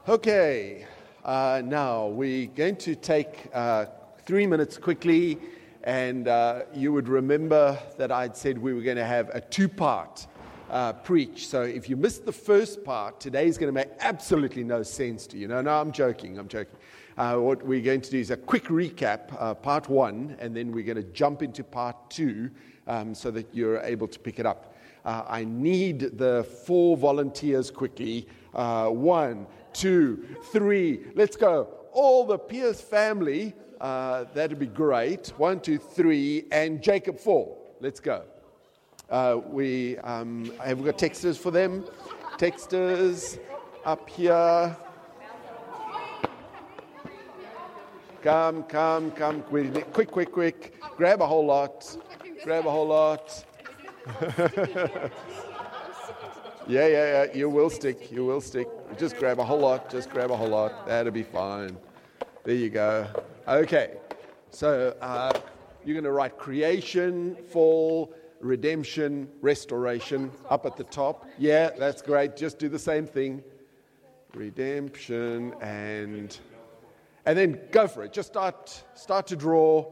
Okay, now we're going to take 3 minutes quickly, and you would remember that I'd said we were going to have a two-part preach. So if you missed the first part, today's going to make absolutely no sense to you. No, I'm joking. What we're going to do is a quick recap, part one, and then we're going to jump into part two so that you're able to pick it up. I need the 4 volunteers quickly. 1, 2, 3, let's go. All the Pierce family, that'd be great. 1, 2, 3, and Jacob 4. Let's go. Have we got texters for them? Texters up here. Come. Quick. Grab a whole lot. Yeah. You will stick. Just grab a whole lot. That'll be fine. There you go. Okay. So you're going to write creation, fall, redemption, restoration up at the top. Yeah, that's great. Just do the same thing. Redemption and then go for it. Just start to draw.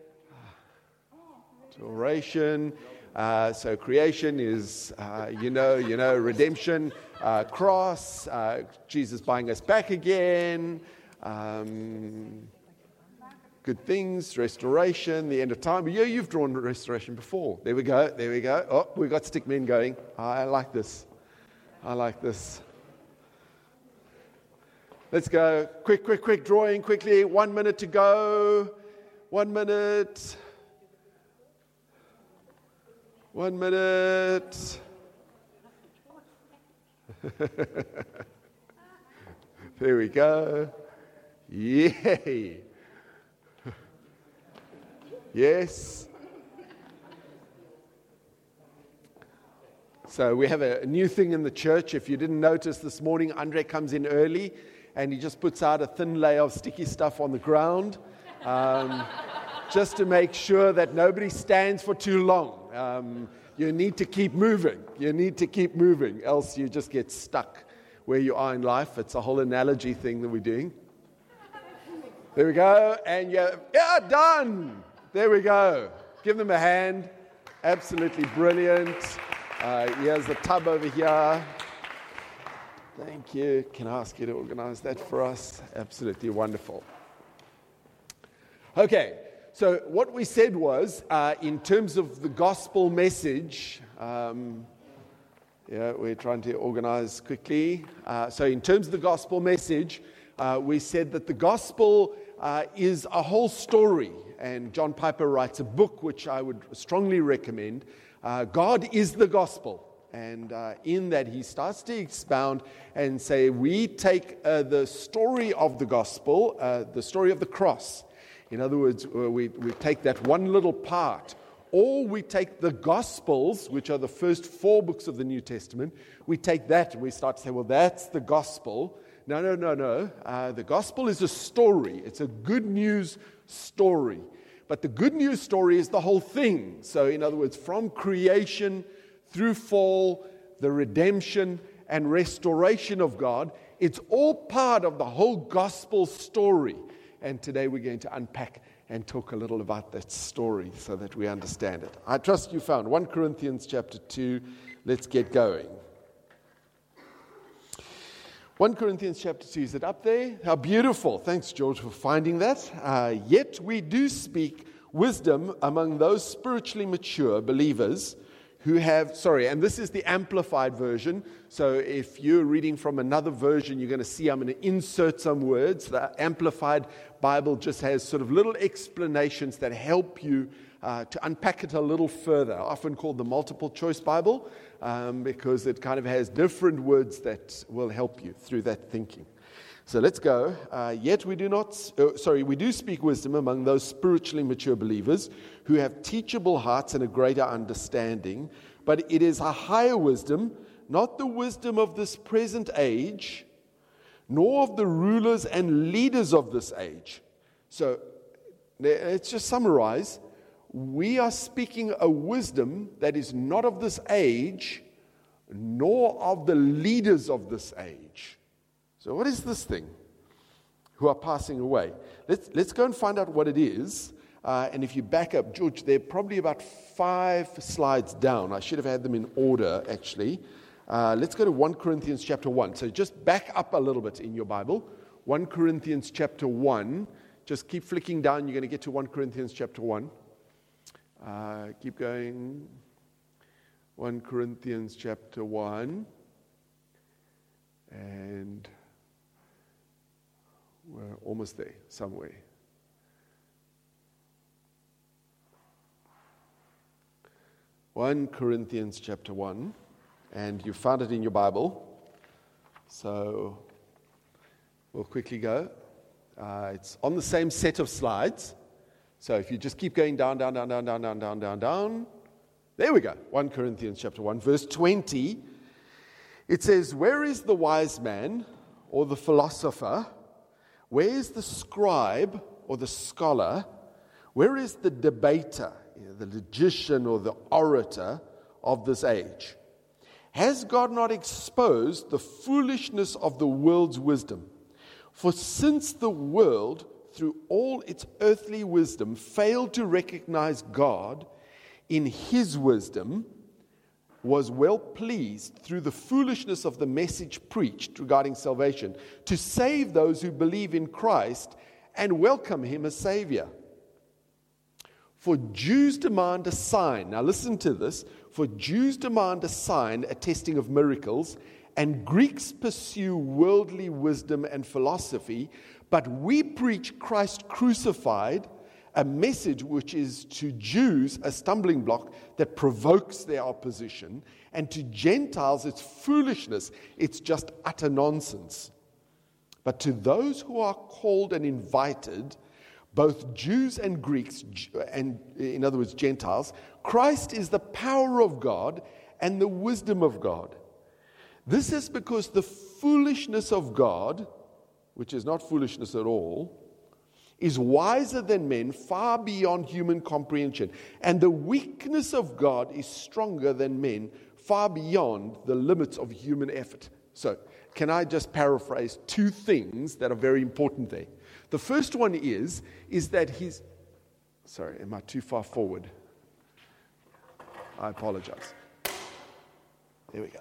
Restoration. So creation is, redemption, cross, Jesus buying us back again, good things, restoration, the end of time. Yeah, you've drawn restoration before. There we go. Oh, we've got stick men going. I like this. Let's go. Quick drawing, quickly. 1 minute to go. 1 minute. 1 minute. There we go. Yay. Yes. So we have a new thing in the church. If you didn't notice this morning, Andre comes in early and he just puts out a thin layer of sticky stuff on the ground. Just to make sure that nobody stands for too long. You need to keep moving. Else you just get stuck where you are in life. It's a whole analogy thing that we're doing. There we go. And yeah, done. There we go. Give them a hand. Absolutely brilliant. Here's the tub over here. Thank you. Can I ask you to organize that for us? Absolutely wonderful. Okay. So what we said was, in terms of the gospel message, we're trying to organize quickly. So in terms of the gospel message, we said that the gospel is a whole story. And John Piper writes a book which I would strongly recommend. God is the gospel. And in that he starts to expound and say, we take the story of the gospel, the story of the cross. In other words, we take that one little part, or we take the Gospels, which are the first 4 books of the New Testament. We take that and we start to say, well, that's the gospel. No. The gospel is a story. It's a good news story. But the good news story is the whole thing. So, in other words, from creation through fall, the redemption and restoration of God, it's all part of the whole gospel story. And today we're going to unpack and talk a little about that story so that we understand it. I trust you found 1 Corinthians chapter 2. Let's get going. 1 Corinthians chapter 2, is it up there? How beautiful. Thanks, George, for finding that. Yet we do speak wisdom among those spiritually mature believers who have, and this is the amplified version. So if you're reading from another version, you're going to see I'm going to insert some words. The amplified Bible just has sort of little explanations that help you to unpack it a little further. Often called the multiple choice Bible because it kind of has different words that will help you through that thinking. So let's go. Yet we do speak wisdom among those spiritually mature believers who have teachable hearts and a greater understanding, but it is a higher wisdom, not the wisdom of this present age, nor of the rulers and leaders of this age. So let's just summarize. We are speaking a wisdom that is not of this age, nor of the leaders of this age. So what is this thing? Who are passing away. Let's go and find out what it is. And if you back up, George, they're probably about 5 slides down. I should have had them in order, actually. Let's go to 1 Corinthians chapter 1. So just back up a little bit in your Bible. 1 Corinthians chapter 1. Just keep flicking down. You're going to get to 1 Corinthians chapter 1. Keep going. 1 Corinthians chapter 1. And we're almost there, somewhere. One Corinthians chapter 1, and you found it in your Bible. So we'll quickly go. It's on the same set of slides. So if you just keep going down. There we go. 1 Corinthians chapter 1, verse 20. It says, "Where is the wise man or the philosopher? Where is the scribe or the scholar? Where is the debater, the logician or the orator of this age? Has God not exposed the foolishness of the world's wisdom? For since the world, through all its earthly wisdom, failed to recognize God in his wisdom, was well pleased through the foolishness of the message preached regarding salvation to save those who believe in Christ and welcome him as Savior. For Jews demand a sign." Now listen to this. "For Jews demand a sign attesting of miracles, and Greeks pursue worldly wisdom and philosophy, but we preach Christ crucified, a message which is to Jews a stumbling block that provokes their opposition, and to Gentiles it's foolishness, it's just utter nonsense. But to those who are called and invited, both Jews and Greeks, and in other words Gentiles, Christ is the power of God and the wisdom of God. This is because the foolishness of God, which is not foolishness at all, is wiser than men, far beyond human comprehension. And the weakness of God is stronger than men, far beyond the limits of human effort." So, can I just paraphrase 2 things that are very important there? The first one is that he's... Sorry, am I too far forward? I apologize. There we go.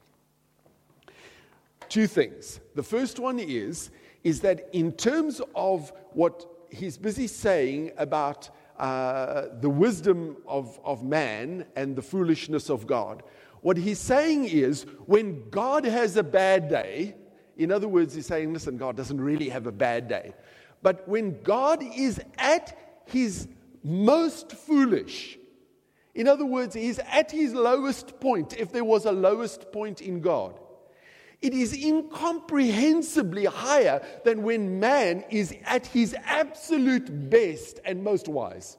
2 things. The first one is that in terms of what he's busy saying about the wisdom of man and the foolishness of God, what he's saying is when God has a bad day, in other words, he's saying, listen, God doesn't really have a bad day. But when God is at his most foolish, in other words, he's at his lowest point, if there was a lowest point in God, it is incomprehensibly higher than when man is at his absolute best and most wise.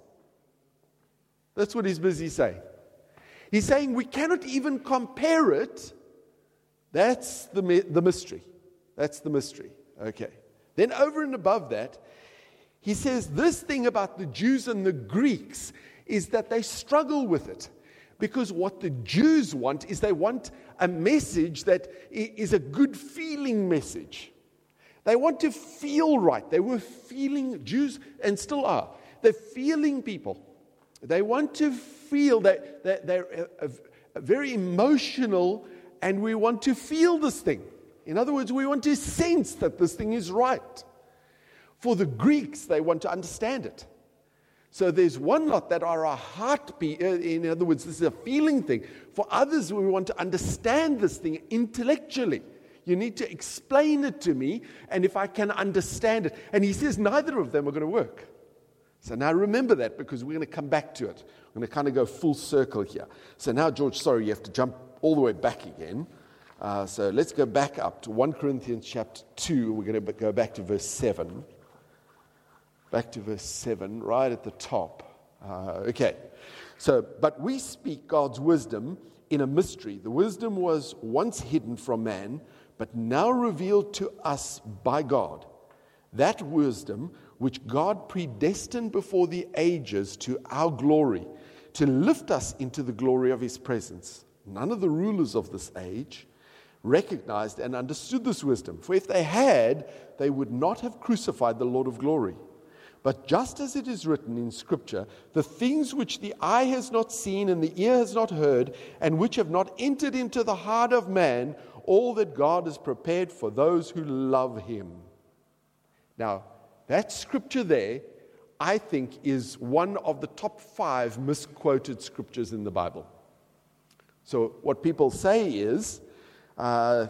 That's what he's busy saying. He's saying we cannot even compare it. That's the mystery. That's the mystery. Okay. Then over and above that, he says this thing about the Jews and the Greeks is that they struggle with it. Because what the Jews want is they want a message that is a good feeling message. They want to feel right. They were feeling, Jews and still are, they're feeling people. They want to feel that they're very emotional, and we want to feel this thing. In other words, we want to sense that this thing is right. For the Greeks, they want to understand it. So there's one lot that are a heartbeat. In other words, this is a feeling thing. For others, we want to understand this thing intellectually. You need to explain it to me, and if I can understand it. And he says neither of them are going to work. So now remember that, because we're going to come back to it. We're going to kind of go full circle here. So now, George, sorry, you have to jump all the way back again. So let's go back up to 1 Corinthians chapter 2. We're going to go back to verse 7. Back to verse 7, right at the top. Okay. So, but we speak God's wisdom in a mystery. The wisdom was once hidden from man, but now revealed to us by God. That wisdom which God predestined before the ages to our glory, to lift us into the glory of his presence. None of the rulers of this age, recognized and understood this wisdom. For if they had, they would not have crucified the Lord of glory. But just as it is written in Scripture, the things which the eye has not seen and the ear has not heard, and which have not entered into the heart of man, all that God has prepared for those who love him. Now, that scripture there, I think, is one of the top 5 misquoted scriptures in the Bible. So what people say is, eye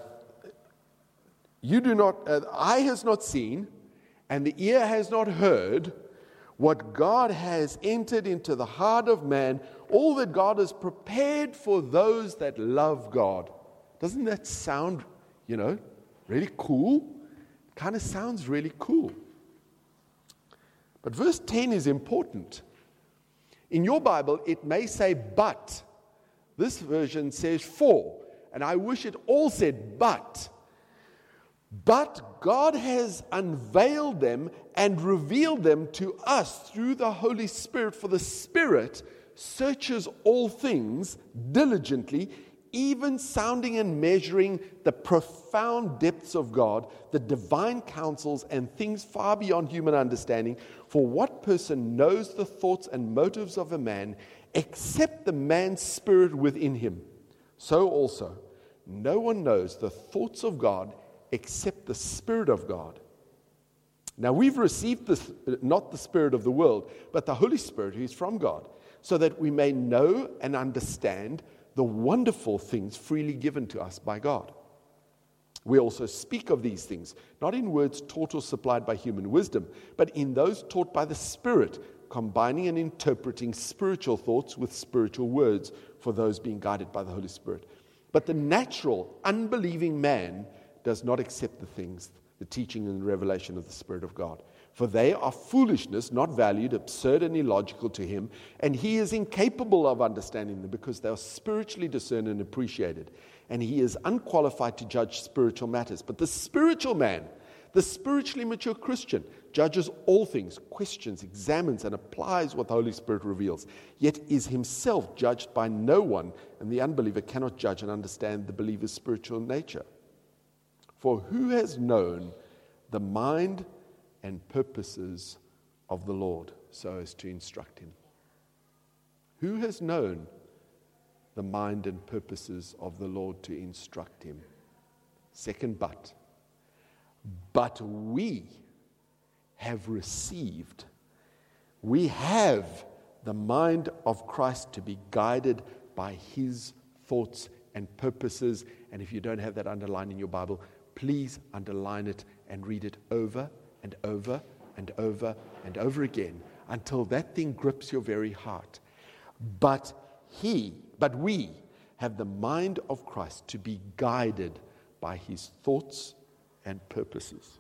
has not seen, and the ear has not heard what God has entered into the heart of man, all that God has prepared for those that love God. Doesn't that sound, really cool? Kind of sounds really cool. But verse 10 is important. In your Bible, it may say but. This version says for. And I wish it all said but. But God has unveiled them and revealed them to us through the Holy Spirit. For the Spirit searches all things diligently, even sounding and measuring the profound depths of God, the divine counsels and things far beyond human understanding. For what person knows the thoughts and motives of a man, except the man's spirit within him? So also, no one knows the thoughts of God except the Spirit of God. Now we've received this, not the spirit of the world, but the Holy Spirit who is from God, so that we may know and understand the wonderful things freely given to us by God. We also speak of these things, not in words taught or supplied by human wisdom, but in those taught by the Spirit, combining and interpreting spiritual thoughts with spiritual words for those being guided by the Holy Spirit. But the natural, unbelieving man does not accept the things, the teaching and the revelation of the Spirit of God. For they are foolishness, not valued, absurd and illogical to him, and he is incapable of understanding them because they are spiritually discerned and appreciated. And he is unqualified to judge spiritual matters. But the spiritual man, the spiritually mature Christian, judges all things, questions, examines, and applies what the Holy Spirit reveals, yet is himself judged by no one, and the unbeliever cannot judge and understand the believer's spiritual nature. For who has known the mind and purposes of the Lord so as to instruct him? Who has known the mind and purposes of the Lord to instruct him? Second but we have received, we have the mind of Christ to be guided by his thoughts and purposes. And if you don't have that underlined in your Bible, please underline it and read it over and over and over and over again until that thing grips your very heart. But we have the mind of Christ to be guided by his thoughts and purposes.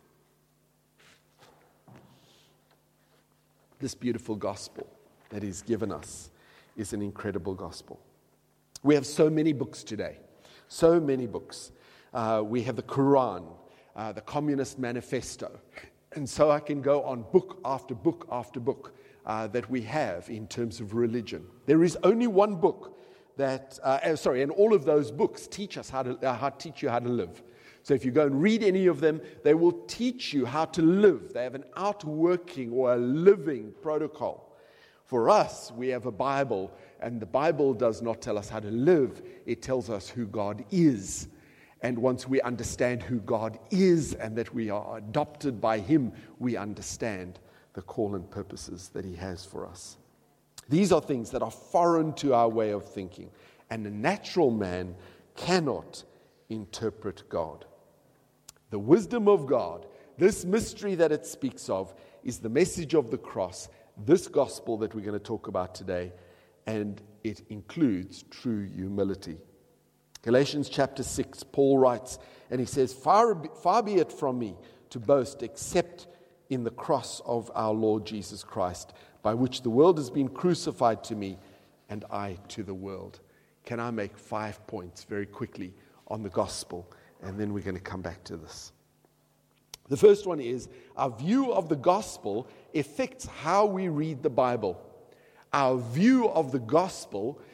This beautiful gospel that he's given us is an incredible gospel. We have so many books today, so many books. We have the Quran, the Communist Manifesto. And so I can go on book after book after book that we have in terms of religion. There is only one book that, and all of those books teach us how to live. So if you go and read any of them, they will teach you how to live. They have an outworking or a living protocol. For us, we have a Bible, and the Bible does not tell us how to live. It tells us who God is. And once we understand who God is and that we are adopted by him, we understand the call and purposes that he has for us. These are things that are foreign to our way of thinking, and a natural man cannot interpret God. The wisdom of God, this mystery that it speaks of, is the message of the cross, this gospel that we're going to talk about today, and it includes true humility. Galatians chapter 6, Paul writes, and he says, Far be it from me to boast except in the cross of our Lord Jesus Christ, by which the world has been crucified to me, and I to the world. Can I make 5 points very quickly on the gospel? And then we're going to come back to this. The first one is, our view of the gospel affects how we read the Bible. Our view of the gospel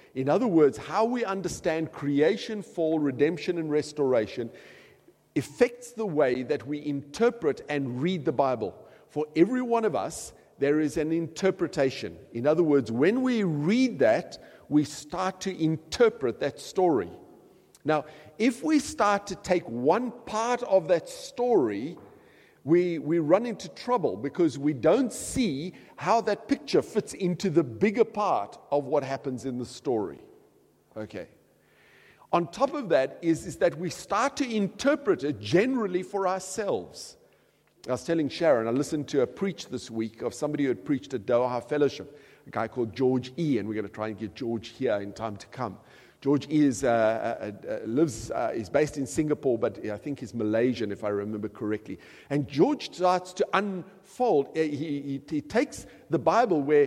In other words, how we understand creation, fall, redemption, and restoration affects the way that we interpret and read the Bible. For every one of us, there is an interpretation. In other words, when we read that, we start to interpret that story. Now, if we start to take one part of that story, we run into trouble because we don't see how that picture fits into the bigger part of what happens in the story. Okay. On top of that is that we start to interpret it generally for ourselves. I was telling Sharon, I listened to a preach this week of somebody who had preached at Doha Fellowship, a guy called George E., and we're going to try and get George here in time to come. George E. is based in Singapore, but I think he's Malaysian, if I remember correctly. And George starts to unfold. He takes the Bible where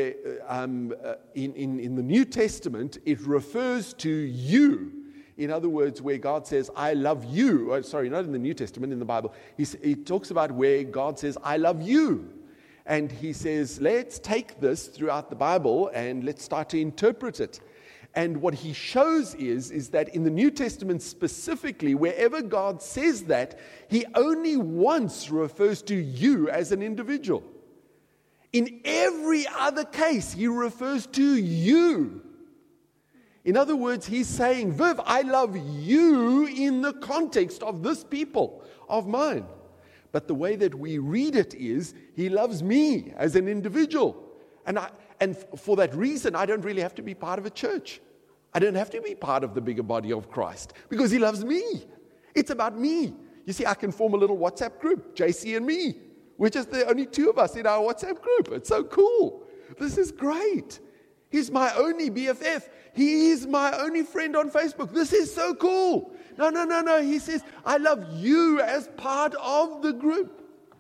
in the New Testament, it refers to you. In other words, where God says, I love you. Sorry, not in the New Testament, in the Bible. He talks about where God says, I love you. And he says, let's take this throughout the Bible and let's start to interpret it. And what he shows is that in the New Testament specifically, wherever God says that, he only once refers to you as an individual. In every other case, he refers to you. In other words, he's saying, Viv, I love you in the context of this people of mine. But the way that we read it is, he loves me as an individual. And for that reason, I don't really have to be part of a church. I don't have to be part of the bigger body of Christ because he loves me. It's about me. You see, I can form a little WhatsApp group, JC and me. We're just the only two of us in our WhatsApp group. It's so cool. This is great. He's my only BFF. He is my only friend on Facebook. This is so cool. No. He says, I love you as part of the group.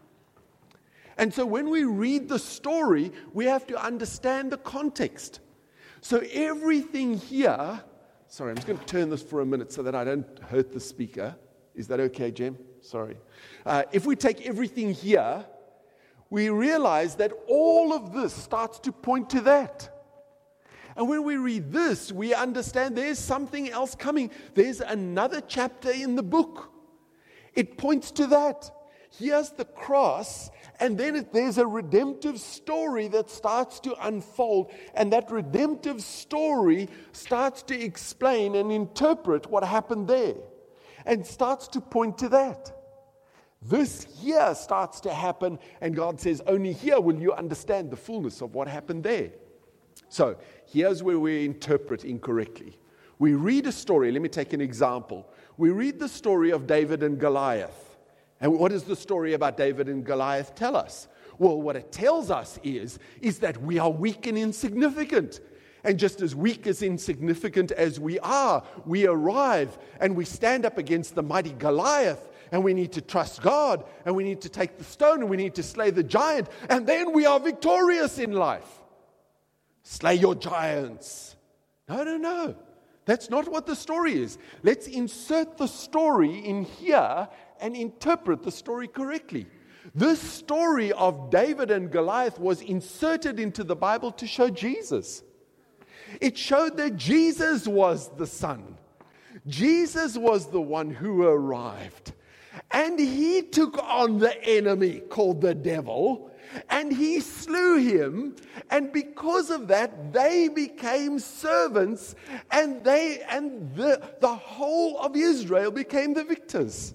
And so when we read the story, we have to understand the context. So everything here, sorry, I'm just going to turn this for a minute so that I don't hurt the speaker. Is that okay, Jem? Sorry. If we take everything here, we realize that all of this starts to point to that. And when we read this, we understand there's something else coming. There's another chapter in the book. It points to that. Here's the cross, and then there's a redemptive story that starts to unfold, and that redemptive story starts to explain and interpret what happened there, and starts to point to that. This here starts to happen, and God says, only here will you understand the fullness of what happened there. So, here's where we interpret incorrectly. We read a story. Let me take an example. We read the story of David and Goliath. And what does the story about David and Goliath tell us? Well, what it tells us is that we are weak and insignificant. And just as weak as insignificant as we are, we arrive and we stand up against the mighty Goliath. And we need to trust God. And we need to take the stone and we need to slay the giant. And then we are victorious in life. Slay your giants. No. That's not what the story is. Let's insert the story in here and interpret the story correctly. This story of David and Goliath was inserted into the Bible to show Jesus. It showed that Jesus was the Son. Jesus was the one who arrived. And he took on the enemy called the devil, and he slew him, and because of that, they became servants, and the whole of Israel became the victors.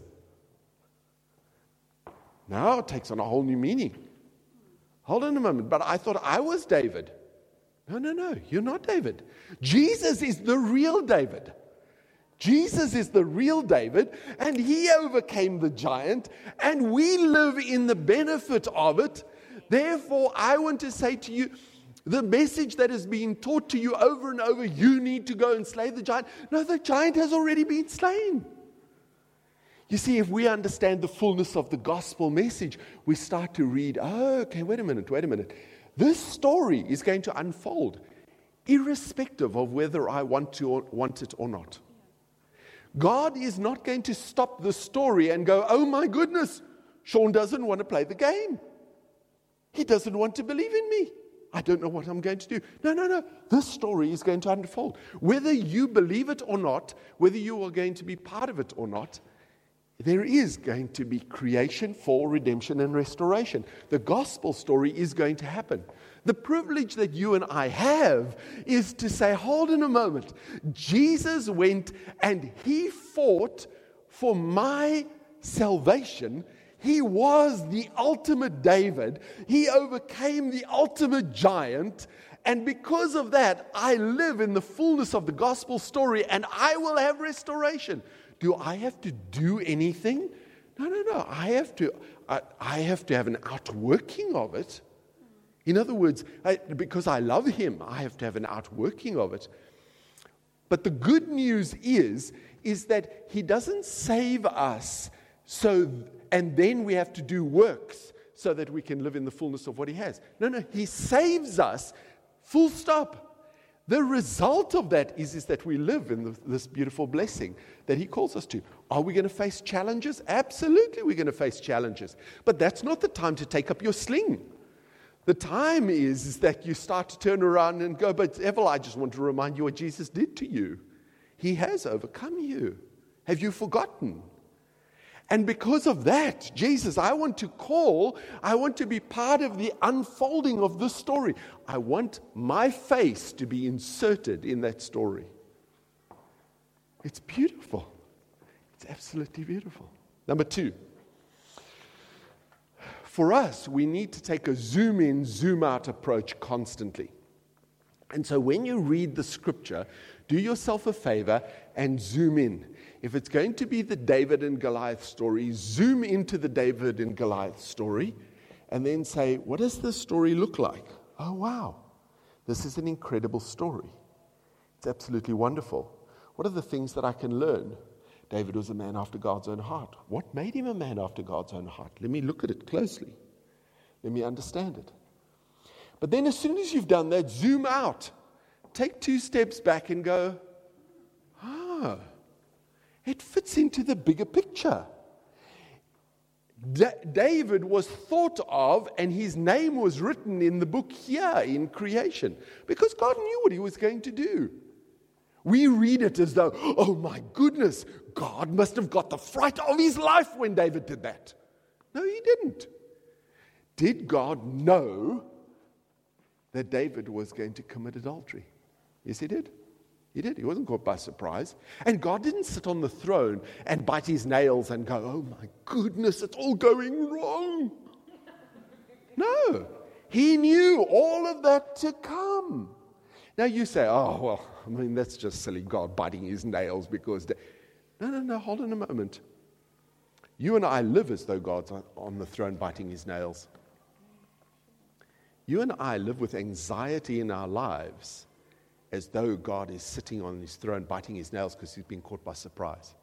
Now it takes on a whole new meaning. Hold on a moment, but I thought I was David. No, you're not David. Jesus is the real David. Jesus is the real David, and he overcame the giant, and we live in the benefit of it. Therefore, I want to say to you, the message that is being taught to you over and over, you need to go and slay the giant. No, the giant has already been slain. You see, if we understand the fullness of the gospel message, we start to read, okay, wait a minute. This story is going to unfold, irrespective of whether I want it or not. God is not going to stop the story and go, oh my goodness, Sean doesn't want to play the game. He doesn't want to believe in me. I don't know what I'm going to do. No. This story is going to unfold. Whether you believe it or not, whether you are going to be part of it or not, there is going to be creation, fall, redemption, and restoration. The gospel story is going to happen. The privilege that you and I have is to say, hold on a moment. Jesus went and he fought for my salvation. He was the ultimate David. He overcame the ultimate giant. And because of that, I live in the fullness of the gospel story and I will have restoration. Do I have to do anything? No. I have to have an outworking of it. In other words, because I love him, I have to have an outworking of it. But the good news is that he doesn't save us and then we have to do works so that we can live in the fullness of what he has. No, he saves us, full stop. The result of that is that we live in this beautiful blessing that he calls us to. Are we going to face challenges? Absolutely, we're going to face challenges. But that's not the time to take up your sling. The time is that you start to turn around and go, but Evel, I just want to remind you what Jesus did to you. He has overcome you. Have you forgotten? And because of that, Jesus, I want to be part of the unfolding of this story. I want my face to be inserted in that story. It's beautiful. It's absolutely beautiful. Number 2. For us, we need to take a zoom in, zoom out approach constantly. And so when you read the scripture, do yourself a favor and zoom in. If it's going to be the David and Goliath story, zoom into the David and Goliath story and then say, what does this story look like? Oh, wow. This is an incredible story. It's absolutely wonderful. What are the things that I can learn? David was a man after God's own heart. What made him a man after God's own heart? Let me look at it closely. Let me understand it. But then as soon as you've done that, zoom out. Take 2 steps back and go, it fits into the bigger picture. David was thought of and his name was written in the book here in creation because God knew what he was going to do. We read it as though, oh my goodness, God must have got the fright of his life when David did that. No, he didn't. Did God know that David was going to commit adultery? Yes, he did. He did. He wasn't caught by surprise. And God didn't sit on the throne and bite his nails and go, oh my goodness, it's all going wrong. No. He knew all of that to come. Now you say, oh, well, I mean, that's just silly, God biting his nails because... No, hold on a moment. You and I live as though God's on the throne biting his nails. You and I live with anxiety in our lives as though God is sitting on his throne biting his nails because he's been caught by surprise.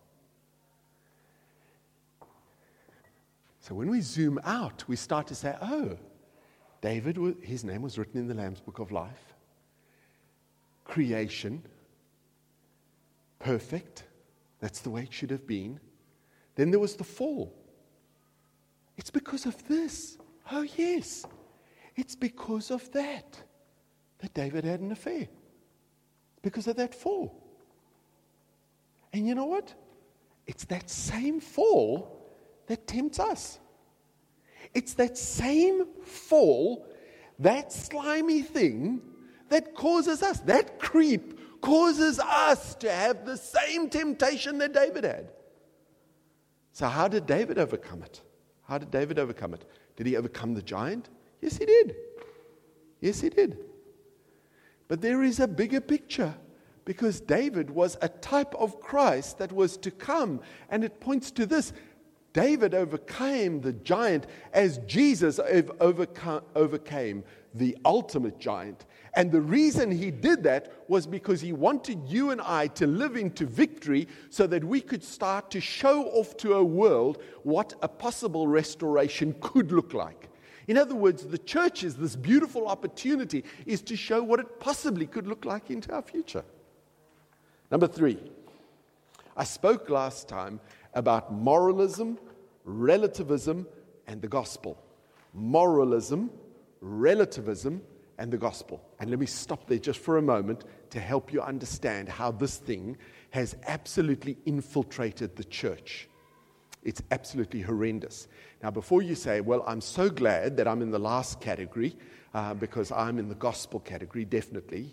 So when we zoom out, we start to say, oh, David, his name was written in the Lamb's Book of Life. Creation, perfect. That's the way it should have been. Then there was the fall. It's because of this. Oh, yes. It's because of that David had an affair. Because of that fall. And you know what? It's that same fall that tempts us. It's that same fall, that slimy thing that causes us, that creep causes us to have the same temptation that David had. So how did David overcome it? How did David overcome it? Did he overcome the giant? Yes, he did. Yes, he did. But there is a bigger picture because David was a type of Christ that was to come, and it points to this. David overcame the giant as Jesus overcame the ultimate giant. And the reason he did that was because he wanted you and I to live into victory so that we could start to show off to a world what a possible restoration could look like. In other words, the church is this beautiful opportunity is to show what it possibly could look like into our future. Number 3, I spoke last time about moralism, relativism, and the gospel. Moralism, relativism, and the gospel. And let me stop there just for a moment to help you understand how this thing has absolutely infiltrated the church. It's absolutely horrendous. Now, before you say, well, I'm so glad that I'm in the last category, because I'm in the gospel category, definitely,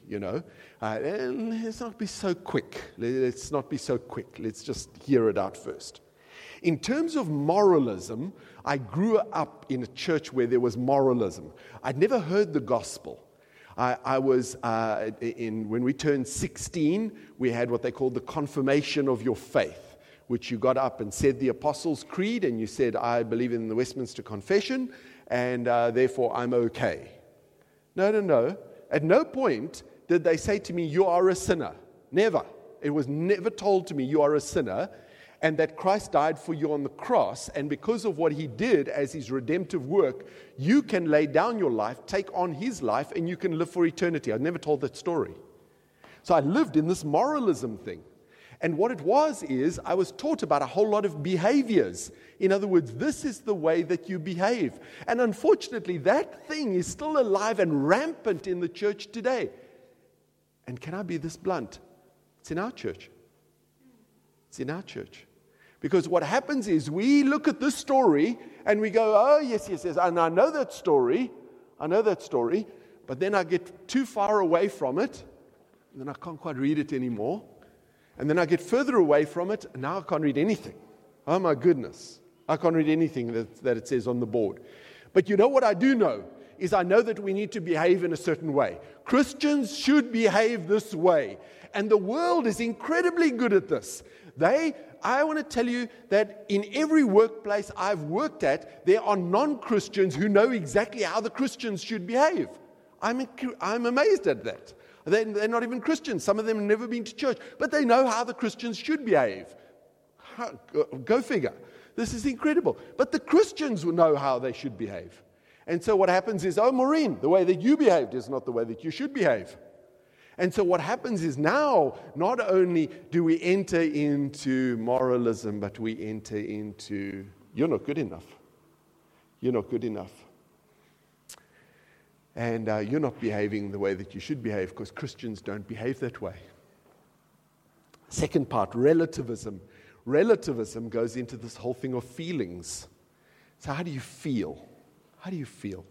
and let's not be so quick. Let's not be so quick. Let's just hear it out first. In terms of moralism, I grew up in a church where there was moralism. I'd never heard the gospel. I was, when we turned 16, we had what they called the confirmation of your faith, which you got up and said the Apostles' Creed, and you said, I believe in the Westminster Confession, and therefore I'm okay. No. At no point did they say to me, you are a sinner. Never. It was never told to me, you are a sinner, and that Christ died for you on the cross, and because of what he did as his redemptive work, you can lay down your life, take on his life, and you can live for eternity. I never told that story. So I lived in this moralism thing. And what it was is I was taught about a whole lot of behaviors. In other words, this is the way that you behave. And unfortunately, that thing is still alive and rampant in the church today. And can I be this blunt? It's in our church. It's in our church. Because what happens is we look at this story and we go, oh, yes, and I know that story, but then I get too far away from it, and then I can't quite read it anymore. And then I get further away from it, and now I can't read anything. Oh my goodness. I can't read anything that it says on the board. But you know what I do know? Is I know that we need to behave in a certain way. Christians should behave this way. And the world is incredibly good at this. I want to tell you that in every workplace I've worked at, there are non-Christians who know exactly how the Christians should behave. I'm amazed at that. They're not even Christians. Some of them have never been to church, but they know how the Christians should behave. Go figure. This is incredible. But the Christians will know how they should behave. And so what happens is, oh, Maureen, the way that you behaved is not the way that you should behave. And so what happens is now, not only do we enter into moralism, but we enter into, you're not good enough. You're not good enough. And you're not behaving the way that you should behave, because Christians don't behave that way. Second part, relativism. Relativism goes into this whole thing of feelings. So how do you feel? How do you feel?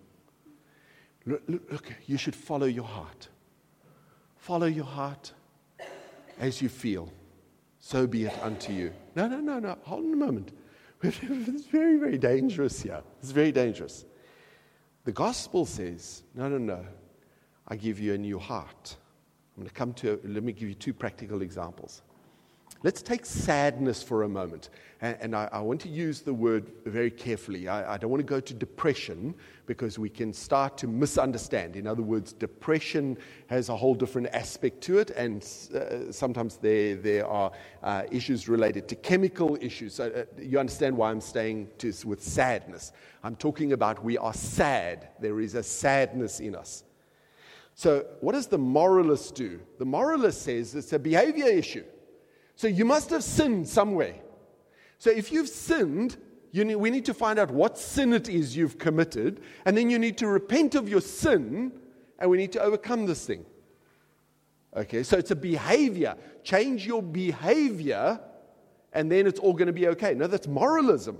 Look, you should follow your heart. Follow your heart as you feel. So be it unto you. No. Hold on a moment. It's very, very dangerous here. It's very dangerous. The gospel says, no. I give you a new heart. Let me give you two practical examples. Let's take sadness for a moment. And I want to use the word very carefully. I don't want to go to depression, because we can start to misunderstand. In other words, depression has a whole different aspect to it, and sometimes there are issues related to chemical issues. So you understand why I'm staying with sadness. I'm talking about we are sad. There is a sadness in us. So what does the moralist do? The moralist says it's a behavior issue. So you must have sinned somewhere. So if you've sinned, we need to find out what sin it is you've committed, and then you need to repent of your sin, and we need to overcome this thing. Okay, so it's a behavior. Change your behavior, and then it's all going to be okay. No, that's moralism.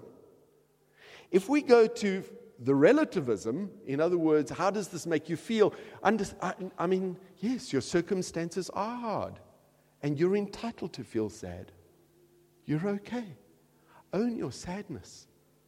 If we go to the relativism, in other words, how does this make you feel? Yes, your circumstances are hard. And you're entitled to feel sad. You're okay. Own your sadness.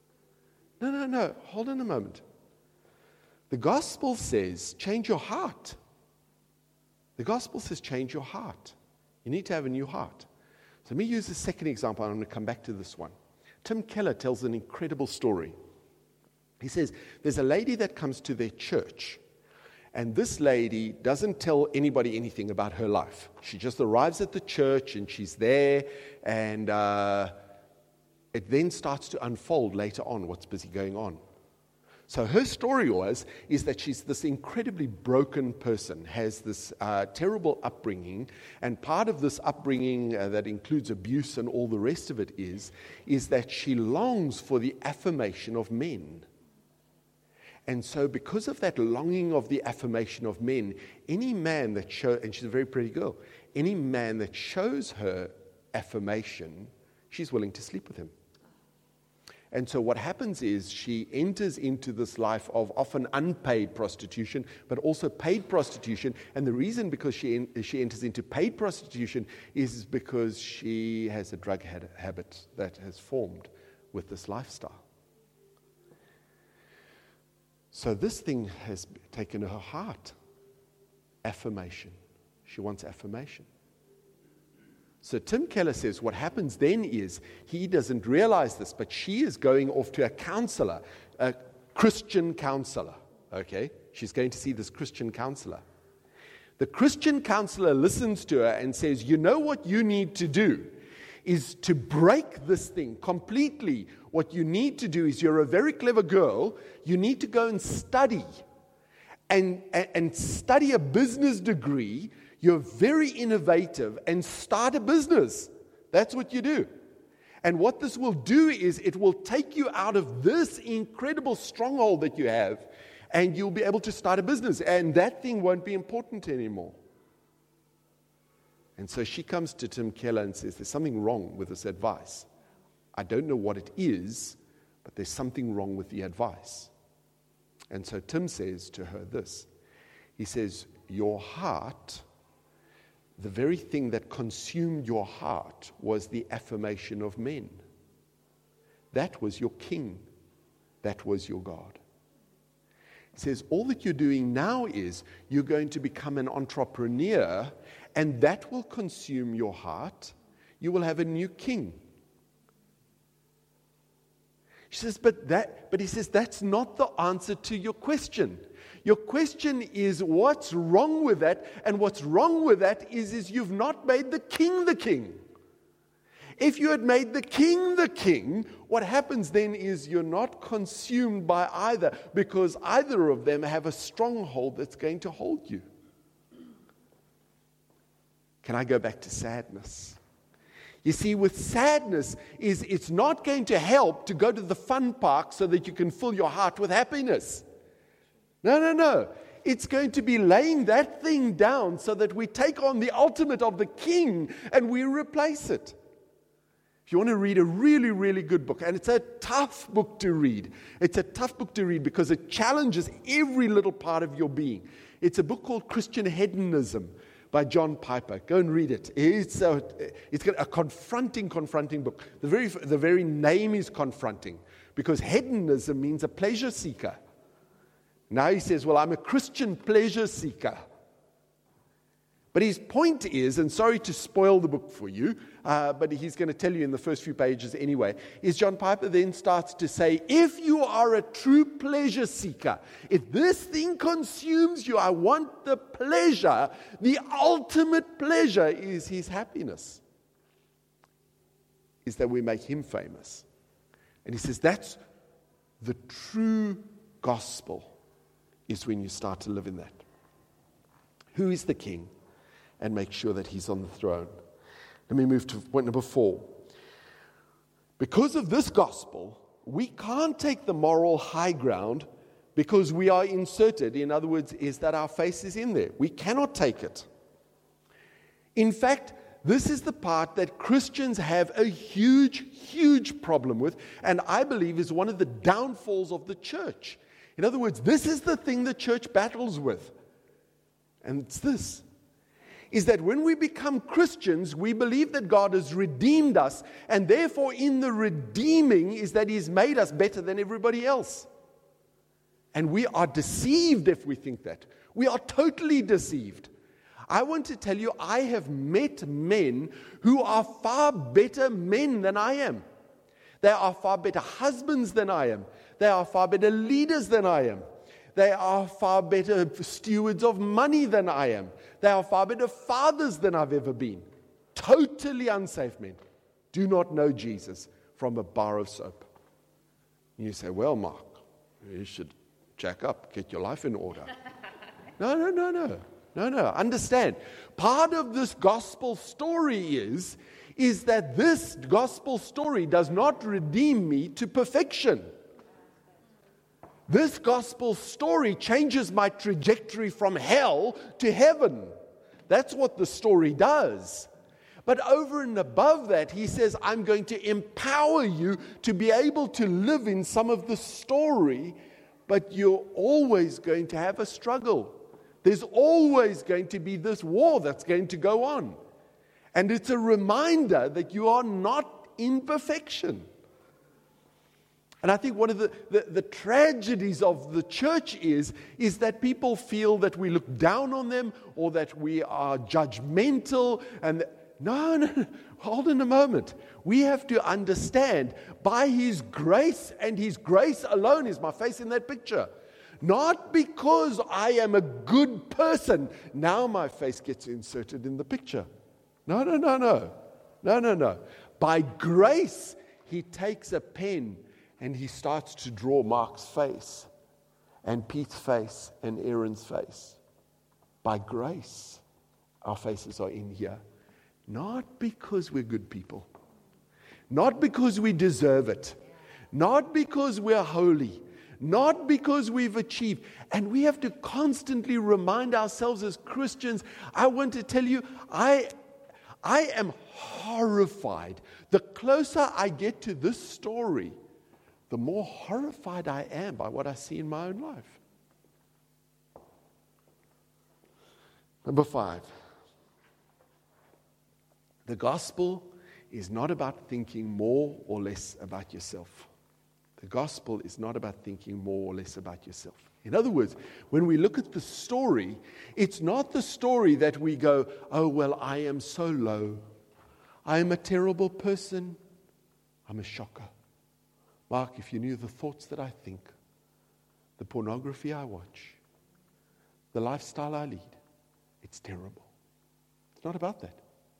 No. Hold on a moment. The gospel says, change your heart. The gospel says, change your heart. You need to have a new heart. So let me use the second example. I'm going to come back to this one. Tim Keller tells an incredible story. He says, there's a lady that comes to their church. And this lady doesn't tell anybody anything about her life. She just arrives at the church and she's there, and it then starts to unfold later on what's busy going on. So her story is that she's this incredibly broken person, has this terrible upbringing, and part of this upbringing that includes abuse and all the rest of it is that she longs for the affirmation of men. And so because of that longing of the affirmation of men, any man that shows, and she's a very pretty girl, any man that shows her affirmation, she's willing to sleep with him. And so what happens is she enters into this life of often unpaid prostitution, but also paid prostitution. And the reason because she enters into paid prostitution is because she has a drug habit that has formed with this lifestyle. So this thing has taken her heart. Affirmation. She wants affirmation. So Tim Keller says what happens then is he doesn't realize this, but she is going off to a counselor, a Christian counselor. Okay? She's going to see this Christian counselor. The Christian counselor listens to her and says, you know what you need to do is to break this thing completely. What you need to do is you're a very clever girl. You need to go and study and study a business degree. You're very innovative and start a business. That's what you do. And what this will do is it will take you out of this incredible stronghold that you have, and you'll be able to start a business. And that thing won't be important anymore. And so she comes to Tim Keller and says, there's something wrong with this advice. I don't know what it is, but there's something wrong with the advice. And so Tim says to her this. He says, your heart, the very thing that consumed your heart was the affirmation of men. That was your king. That was your God. He says, all that you're doing now is you're going to become an entrepreneur, and that will consume your heart. You will have a new king. She says, but he says, that's not the answer to your question. Your question is, what's wrong with that? And what's wrong with that is you've not made the king the king. If you had made the king, what happens then is you're not consumed by either, because either of them have a stronghold that's going to hold you. Can I go back to sadness? You see, with sadness, it's not going to help to go to the fun park so that you can fill your heart with happiness. No. It's going to be laying that thing down so that we take on the ultimate of the king and we replace it. If you want to read a really, really good book, and it's a tough book to read. It's a tough book to read because it challenges every little part of your being. It's a book called Christian Hedonism by John Piper. Go and read it. It's got a confronting book. The very name is confronting because hedonism means a pleasure seeker. Now he says, well, I'm a Christian pleasure seeker. But his point is, and sorry to spoil the book for you, but he's going to tell you in the first few pages anyway, is John Piper then starts to say, if you are a true pleasure seeker, if this thing consumes you, I want the pleasure, the ultimate pleasure is his happiness, is that we make him famous. And he says that's the true gospel, is when you start to live in that. Who is the king? And make sure that he's on the throne. Let me move to point number 4. Because of this gospel, we can't take the moral high ground because we are inserted. In other words, is that our face is in there. We cannot take it. In fact, this is the part that Christians have a huge, huge problem with, and I believe is one of the downfalls of the church. In other words, this is the thing the church battles with. And it's this. Is that when we become Christians, we believe that God has redeemed us, and therefore in the redeeming is that He's made us better than everybody else. And we are deceived if we think that. We are totally deceived. I want to tell you, I have met men who are far better men than I am. They are far better husbands than I am. They are far better leaders than I am. They are far better stewards of money than I am. They are far better fathers than I've ever been. Totally unsafe men. Do not know Jesus from a bar of soap. And you say, well, Mark, you should jack up, get your life in order. No. Understand. Part of this gospel story is that this gospel story does not redeem me to perfection. This gospel story changes my trajectory from hell to heaven. That's what the story does. But over and above that, he says, I'm going to empower you to be able to live in some of the story, but you're always going to have a struggle. There's always going to be this war that's going to go on. And it's a reminder that you are not in perfection. And I think one of the tragedies of the church is that people feel that we look down on them or that we are judgmental. And no, hold on a moment. We have to understand by His grace and His grace alone is my face in that picture. Not because I am a good person. Now my face gets inserted in the picture. No. By grace, He takes a pen and He starts to draw Mark's face and Pete's face and Aaron's face. By grace, our faces are in here. Not because we're good people. Not because we deserve it. Not because we're holy. Not because we've achieved. And we have to constantly remind ourselves as Christians. I want to tell you, I am horrified. The closer I get to this story, the more horrified I am by what I see in my own life. Number 5. The gospel is not about thinking more or less about yourself. The gospel is not about thinking more or less about yourself. In other words, when we look at the story, it's not the story that we go, oh, well, I am so low. I am a terrible person. I'm a shocker. Mark, if you knew the thoughts that I think, the pornography I watch, the lifestyle I lead, it's terrible. It's not about that.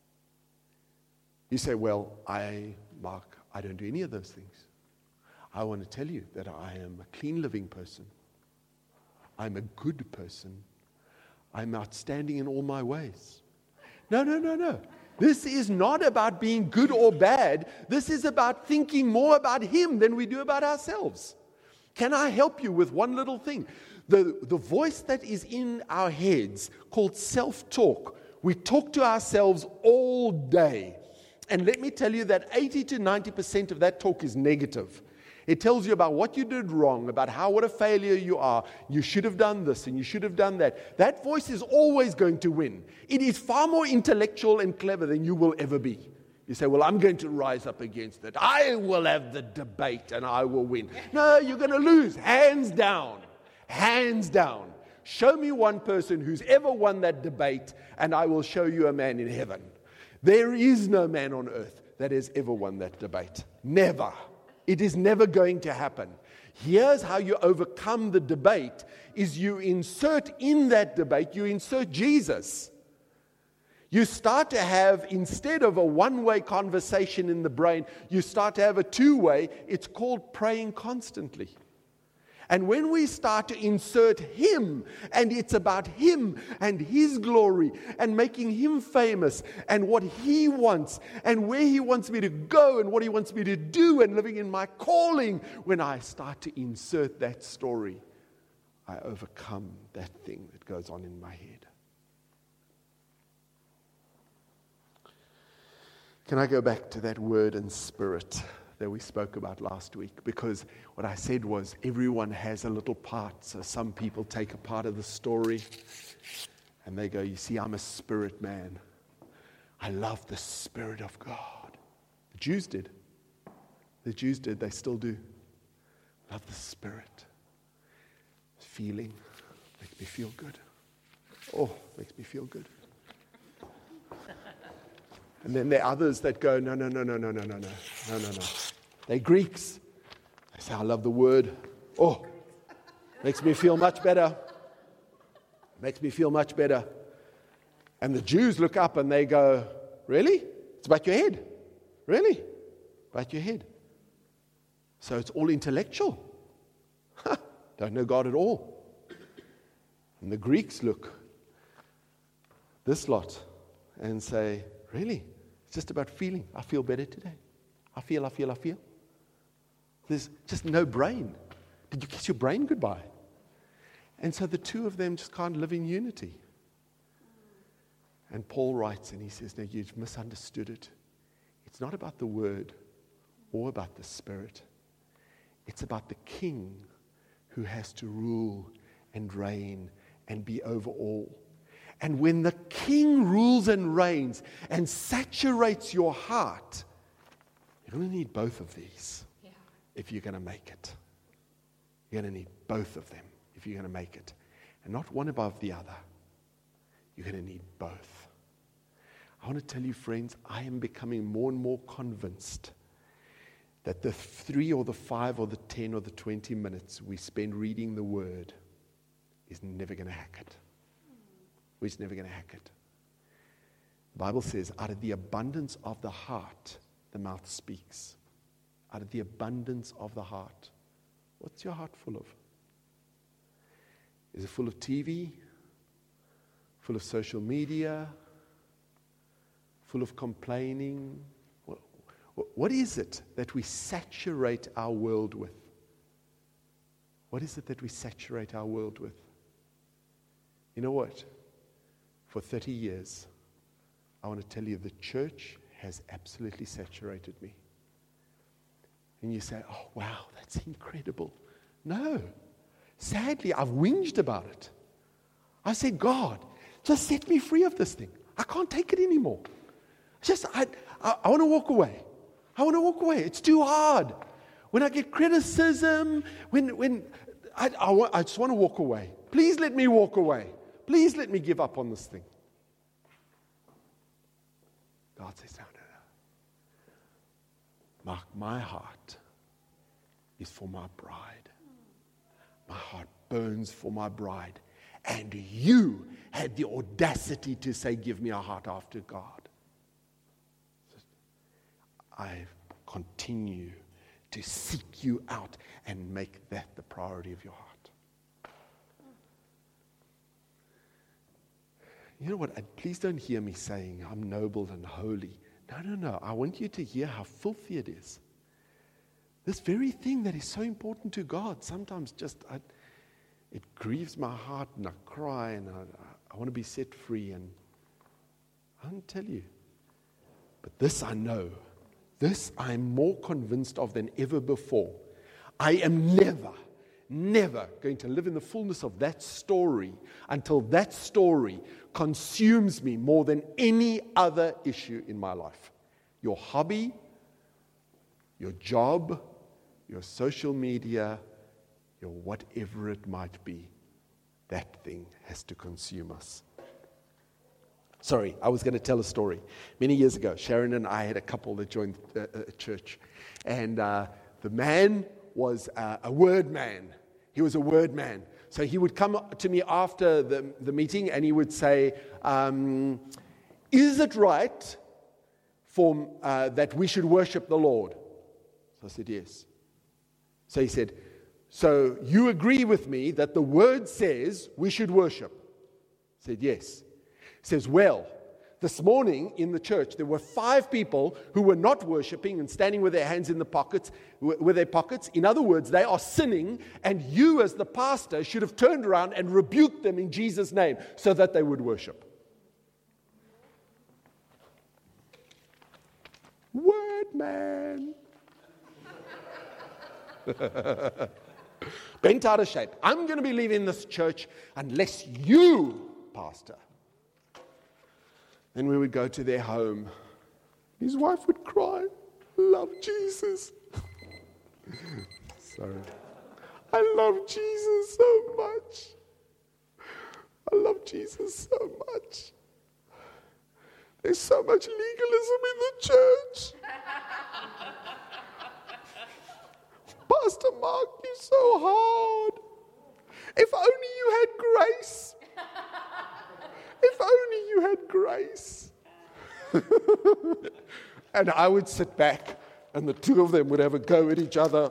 You say, well, Mark, I don't do any of those things. I want to tell you that I am a clean living person. I'm a good person. I'm outstanding in all my ways. No. This is not about being good or bad. This is about thinking more about Him than we do about ourselves. Can I help you with one little thing? The voice that is in our heads called self-talk. We talk to ourselves all day. And let me tell you that 80 to 90% of that talk is negative. It tells you about what you did wrong, about what a failure you are. You should have done this and you should have done that. That voice is always going to win. It is far more intellectual and clever than you will ever be. You say, well, I'm going to rise up against it. I will have the debate and I will win. No, you're going to lose. Hands down. Hands down. Show me one person who's ever won that debate and I will show you a man in heaven. There is no man on earth that has ever won that debate. Never. It is never going to happen. Here's how you overcome the debate, is you insert in that debate, you insert Jesus. You start to have, instead of a one-way conversation in the brain, you start to have a two-way. It's called praying constantly. And when we start to insert Him, and it's about Him and His glory and making Him famous and what He wants and where He wants me to go and what He wants me to do and living in my calling, when I start to insert that story, I overcome that thing that goes on in my head. Can I go back to that word and spirit that we spoke about last week? Because what I said was everyone has a little part. So some people take a part of the story and they go, you see, I'm a spirit man. I love the Spirit of God. The Jews did. They still do. Love the Spirit. Feeling makes me feel good. Oh, makes me feel good. And then there are others that go, no. They're Greeks. They say, I love the word. Oh, makes me feel much better. Makes me feel much better. And the Jews look up and they go, really? It's about your head. Really? About your head. So it's all intellectual. Don't know God at all. And the Greeks look, this lot, and say, really? It's just about feeling. I feel better today. I feel. There's just no brain. Did you kiss your brain goodbye? And so the two of them just can't live in unity. And Paul writes and he says, no, you've misunderstood it. It's not about the word or about the Spirit. It's about the king who has to rule and reign and be over all. And when the king rules and reigns and saturates your heart, you're going to need both of these if you're going to make it. You're going to need both of them if you're going to make it. And not one above the other. You're going to need both. I want to tell you, friends, I am becoming more and more convinced that the 3 or the 5 or the 10 or the 20 minutes we spend reading the Word is never going to hack it. We're just never going to hack it. The Bible says, out of the abundance of the heart, the mouth speaks. Out of the abundance of the heart. What's your heart full of? Is it full of TV? Full of social media? Full of complaining? What is it that we saturate our world with? What is it that we saturate our world with? You know what? For 30 years, I want to tell you the church has absolutely saturated me. And you say, oh, wow, that's incredible. No. Sadly, I've whinged about it. I said, God, just set me free of this thing. I can't take it anymore. I want to walk away. I want to walk away. It's too hard. When I get criticism, I just want to walk away. Please let me walk away. Please let me give up on this thing. God says, no. Mark, my heart is for my bride. My heart burns for my bride. And you had the audacity to say, give me a heart after God. I continue to seek you out and make that the priority of your heart. You know what? Please don't hear me saying I'm noble and holy. No. I want you to hear how filthy it is. This very thing that is so important to God, sometimes it grieves my heart and I cry and I want to be set free. And I don't tell you. But this I know. This I am more convinced of than ever before. I am never going to live in the fullness of that story until that story consumes me more than any other issue in my life. Your hobby, your job, your social media, your whatever it might be, that thing has to consume us. Sorry, I was going to tell a story. Many years ago, Sharon and I had a couple that joined a church. And the man was a word man. He was a word man. So he would come to me after the meeting and he would say, is it right that we should worship the Lord? So I said, yes. So he said, so you agree with me that the word says we should worship? I said, yes. He says, well, this morning in the church, there were 5 people who were not worshiping and standing with their hands in their pockets. In other words, they are sinning, and you as the pastor should have turned around and rebuked them in Jesus' name so that they would worship. Word man. Bent out of shape. I'm going to be leaving this church unless you, pastor. Then we would go to their home. His wife would cry, love Jesus. Sorry. I love Jesus so much. I love Jesus so much. There's so much legalism in the church. Pastor Mark, you're so hard. If only you had grace. If only you had grace. And I would sit back and the two of them would have a go at each other.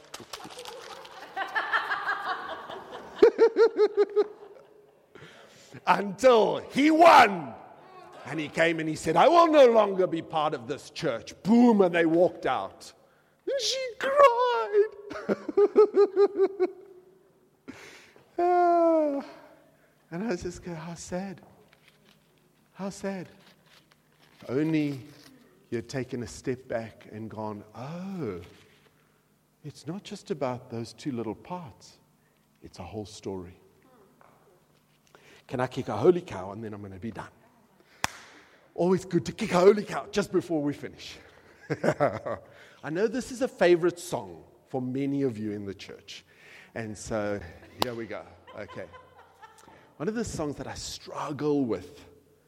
Until he won. And he came and he said, I will no longer be part of this church. Boom, and they walked out. And she cried. And I just go, how sad. How sad. Only you'd taken a step back and gone, oh, it's not just about those two little parts. It's a whole story. Can I kick a holy cow and then I'm going to be done? Always good to kick a holy cow just before we finish. I know this is a favorite song for many of you in the church. And so here we go. Okay. One of the songs that I struggle with,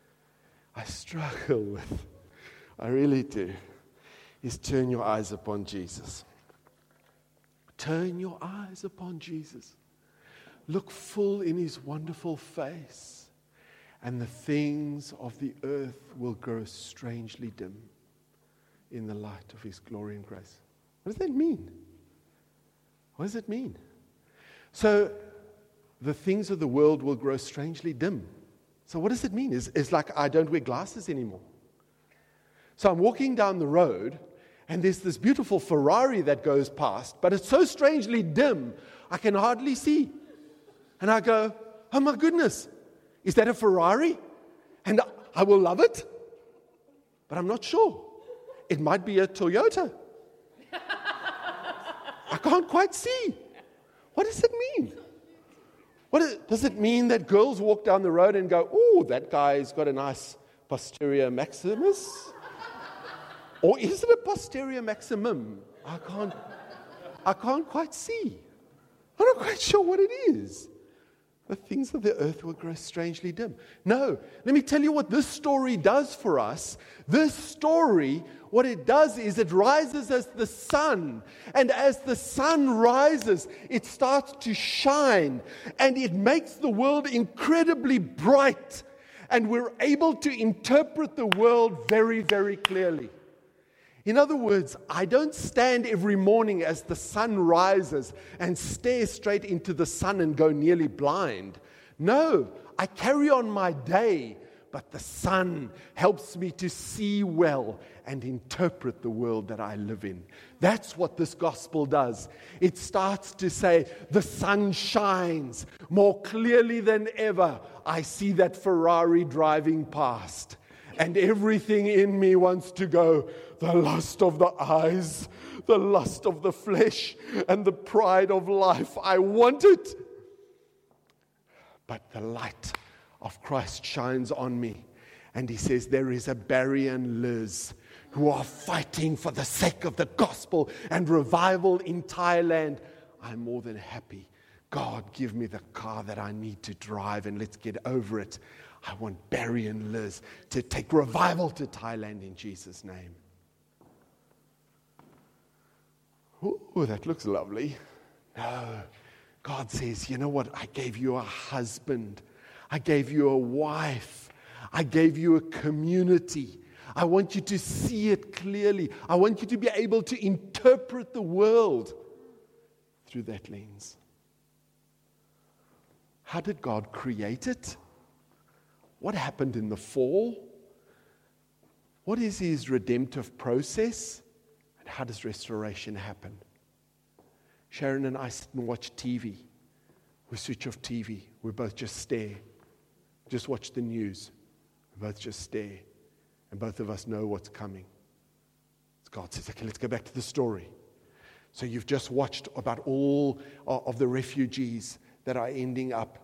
I really do, is Turn Your Eyes Upon Jesus. Turn your eyes upon Jesus. Look full in his wonderful face, and the things of the earth will grow strangely dim in the light of his glory and grace. What does that mean? What does it mean? So, the things of the world will grow strangely dim. So what does it mean? It's like I don't wear glasses anymore. So I'm walking down the road, and there's this beautiful Ferrari that goes past, but it's so strangely dim, I can hardly see. And I go, oh my goodness, is that a Ferrari? And I will love it, but I'm not sure. It might be a Toyota. I can't quite see. What does it mean? Does it mean that girls walk down the road and go, oh, that guy's got a nice posterior maximus? Or is it a posterior maximum? I can't quite see. I'm not quite sure what it is. The things of the earth will grow strangely dim. No, let me tell you what this story does for us. This story, what it does is it rises as the sun. And as the sun rises, it starts to shine. And it makes the world incredibly bright. And we're able to interpret the world very, very clearly. In other words, I don't stand every morning as the sun rises and stare straight into the sun and go nearly blind. No, I carry on my day, but the sun helps me to see well and interpret the world that I live in. That's what this gospel does. It starts to say, the sun shines more clearly than ever. I see that Ferrari driving past. And everything in me wants to go, the lust of the eyes, the lust of the flesh, and the pride of life. I want it. But the light of Christ shines on me. And he says, there is a Barry and Liz who are fighting for the sake of the gospel and revival in Thailand. I'm more than happy. God, give me the car that I need to drive and let's get over it. I want Barry and Liz to take revival to Thailand in Jesus' name. Oh, that looks lovely. No, God says, you know what? I gave you a husband. I gave you a wife. I gave you a community. I want you to see it clearly. I want you to be able to interpret the world through that lens. How did God create it? What happened in the fall? What is his redemptive process? And how does restoration happen? Sharon and I sit and watch TV. We switch off TV. We both just stare. Just watch the news. We both just stare. And both of us know what's coming. God says, okay, let's go back to the story. So you've just watched about all of the refugees that are ending up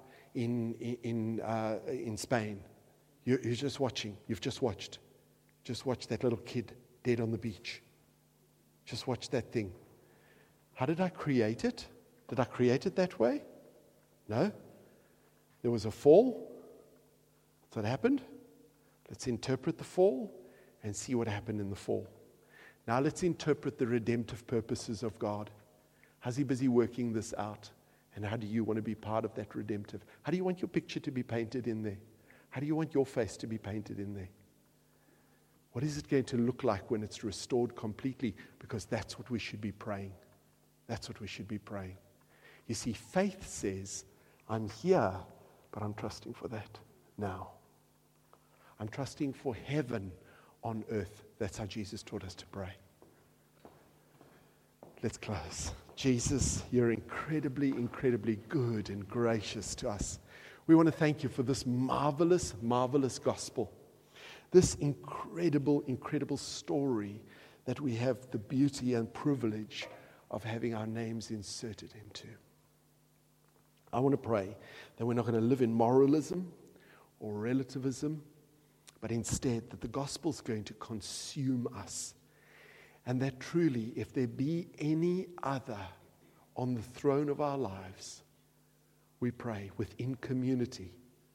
in Spain. You're just watching. You've just watched. Just watch that little kid dead on the beach. Just watch that thing. How did I create it? Did I create it that way? No. There was a fall. That's what happened. Let's interpret the fall and see what happened in the fall. Now let's interpret the redemptive purposes of God. How's he busy working this out? And how do you want to be part of that redemptive? How do you want your picture to be painted in there? How do you want your face to be painted in there? What is it going to look like when it's restored completely? Because that's what we should be praying. That's what we should be praying. You see, faith says, I'm here, but I'm trusting for that now. I'm trusting for heaven on earth. That's how Jesus taught us to pray. Let's close. Jesus, you're incredibly, incredibly good and gracious to us. We want to thank you for this marvelous, marvelous gospel. This incredible, incredible story that we have the beauty and privilege of having our names inserted into. I want to pray that we're not going to live in moralism or relativism, but instead that the gospel's going to consume us. And that truly, if there be any other on the throne of our lives, we pray within community,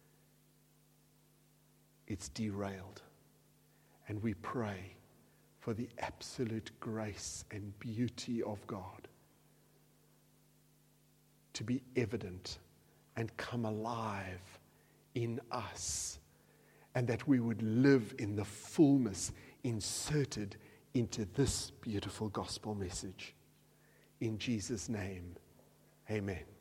it's derailed. And we pray for the absolute grace and beauty of God to be evident and come alive in us, and that we would live in the fullness inserted into this beautiful gospel message. In Jesus' name, amen.